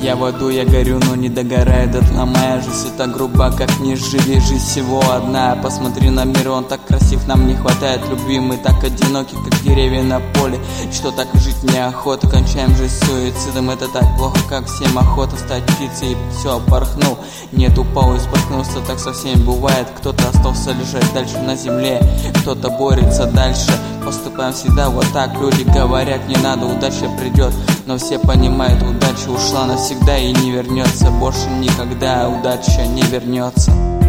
Я в аду, я горю, но не догорает дотла. Моя жизнь все так груба, как не живи. Жизнь всего одна, посмотри на мир, он так красив. Нам не хватает любви, мы так одиноки, как деревья на поле. Что так жить неохота, кончаем жизнь суицидом. Это так плохо, как всем охота стать птицей. И все, порхнул, нет упал и споткнулся. Так со всеми бывает, кто-то остался лежать дальше на земле, кто-то борется дальше. Поступаем всегда вот так, люди говорят, не надо, удача придет. Но все понимают, удача ушла навсегда и не вернется. Больше никогда удача не вернется.